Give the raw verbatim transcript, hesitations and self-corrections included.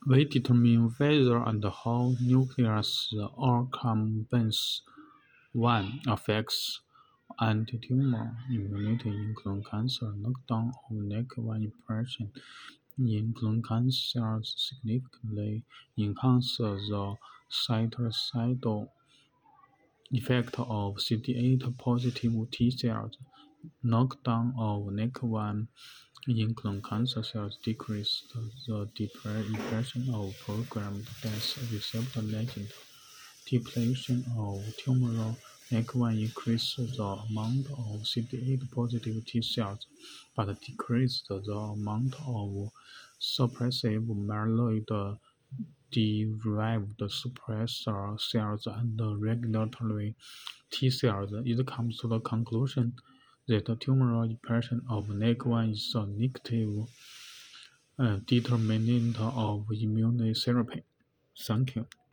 We determine whether and how nucleus accumbens one affects anti-tumor immunity in colon cancer. Knockdown of N E C one expression in colon cancer cells significantly enhances the cytocidal effect of C D eight positive T cells. Knockdown of N E C one in colon cancer cells decreased the expression of programmed death receptor legend. Depletion of tumoral N E C one increases the amount of C D eight positive T cells, but decreases the amount of suppressive myeloid derived suppressor cells and regulatory T cells. It comes to the conclusion that tumoral expression of N E C one is a negative uh, determinant of immunotherapy. Thank you.